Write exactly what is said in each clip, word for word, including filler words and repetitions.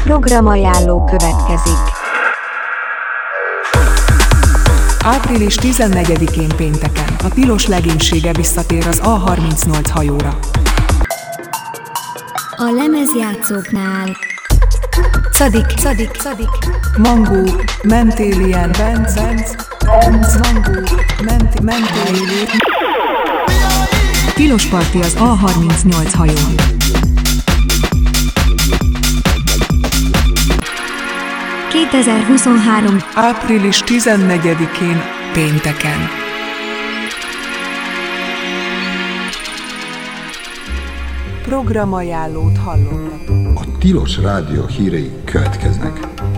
Programajánló következik. április tizennegyedikén pénteken a Tilos legénysége visszatér az A harmincnyolc hajóra. A lemezjátszóknál Szadik, Szadik, Szadik, Mangó, Mentélien, Benz, Benz, Benz, Mangó, Ment, Mentélien. Tilos parti az A harmincnyolc hajón. kétezer-huszonhárom. április tizennegyedikén pénteken. Programajánlót hallottatok. A Tilos Rádió hírei következnek.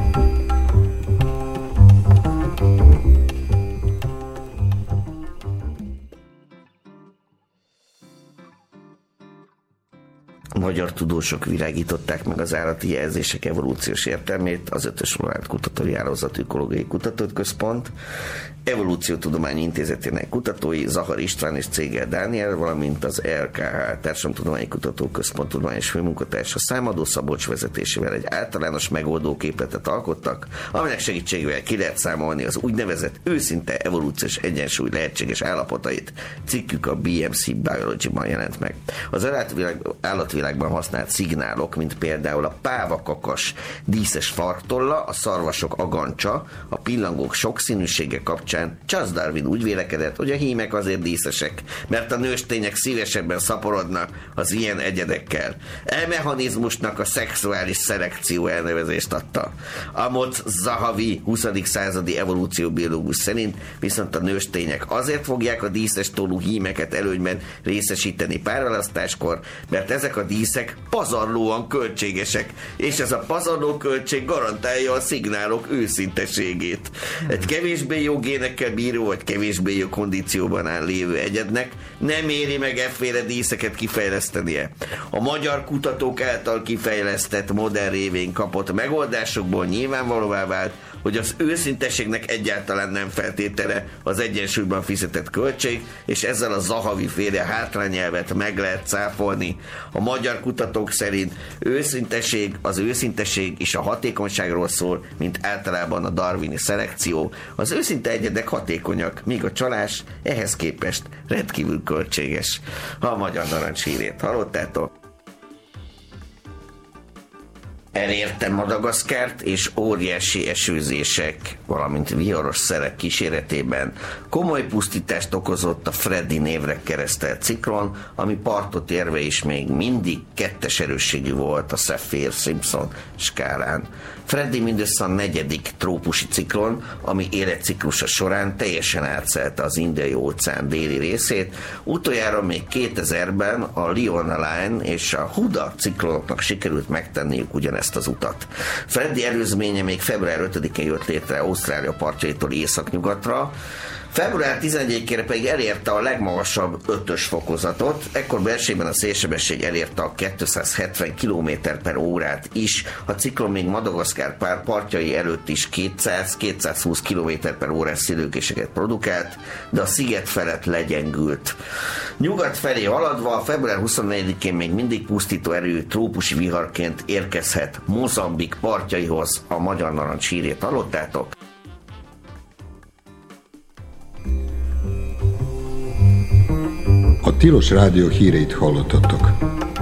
Magyar tudósok világították meg az állati jelzések evolúciós értelmét, az Ötös Roland Kutatói Hálózat Ökológiai Kutatóközpont, Evolúciótudományi Intézetének kutatói Zahar István és Cégel Dániel, valamint az er ká há Társadalomtudományi Kutatóközpont tudományos főmunkatársa Számadó Szabolcs vezetésével egy általános megoldóképletet alkottak, aminek segítségével ki lehet számolni az úgynevezett őszinte evolúciós egyensúly lehetséges állapotait. Cikkük a bé em cé Biology-ban jelent meg. Az állatvilág, állatvilágban használt szignálok, mint például a pávakakas díszes farktolla, a szarvasok agancsa, a pillangók sokszínűsége kapcsán Charles Darwin úgy vélekedett, hogy a hímek azért díszesek, mert a nőstények szívesebben szaporodnak az ilyen egyedekkel. E mechanizmusnak a szexuális szelekció elnevezést adta. Amos Zahavi huszadik századi evolúcióbiológus szerint viszont a nőstények azért fogják a díszes tollú hímeket előnyben részesíteni párválasztáskor, mert ezek a díszek pazarlóan költségesek, és ez a pazarló költség garantálja a szignálok őszinteségét. Egy kevésbé jó génekkel bíró, vagy kevésbé jó kondícióban áll lévő egyednek nem éri meg efféle díszeket kifejlesztenie. A magyar kutatók által kifejlesztett modern révén kapott megoldásokból nyilvánvalóvá vált, hogy az őszinteségnek egyáltalán nem feltétele az egyensúlyban fizetett költség, és ezzel a Zahavi féle hátrányelvet meg lehet cáfolni. A magyar kutatók szerint őszinteség, az őszinteség és a hatékonyságról szól, mint általában a darwini szelekció. Az őszinte egyedek hatékonyak, míg a csalás ehhez képest rendkívül költséges. A magyar narancs hírét hallottátok? Elérte Madagaszkárt, és óriási esőzések, valamint viharos szelek kíséretében komoly pusztítást okozott a Freddy névre keresztelt ciklon, ami partot érve is még mindig kettes erősségű volt a Saffir-Simpson skálán. Freddy mindössze a negyedik trópusi ciklon, ami életciklusa során teljesen átszelte az Indiai-óceán déli részét. Utoljára még kétezerben a Leona Line és a Huda ciklonoknak sikerült megtenniük ugyanezt az utat. Freddy előzménye még február ötödikén jött létre Ausztrália partjaitól északnyugatra, február tizenegyedikére pedig elérte a legmagasabb ötös fokozatot, ekkor belségben a szélsebesség elérte a kétszázhetven kilométer per órát is, a ciklon még Madagaszkár pár partjai előtt is kétszáz-kétszázhúsz kilométer per órás szélőkéseket produkált, de a sziget felett legyengült. Nyugat felé haladva február huszonnegyedikén még mindig pusztító erőű trópusi viharként érkezhet Mozambik partjaihoz. A magyar narancs hírét hallottátok? A Tilos Rádió híreit hallottatok.